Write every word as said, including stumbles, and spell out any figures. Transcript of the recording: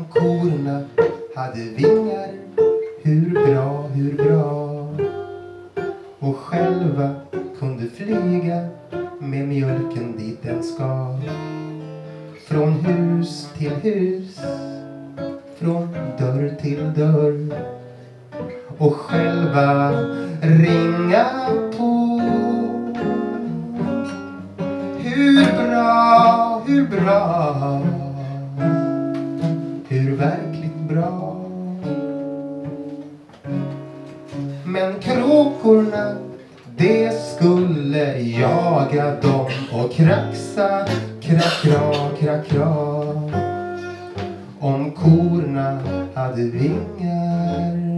korna hade vingar, hur bra, hur bra. Och själva kunde flyga med mjölken dit den ska. Från hus till hus, från dörr till dörr. Och själva ringa på. Hur bra, hur bra, hur verkligt bra. Men kråkorna, det skulle jaga dem och kraxa, krakra, krakra. Om korna hade vingar,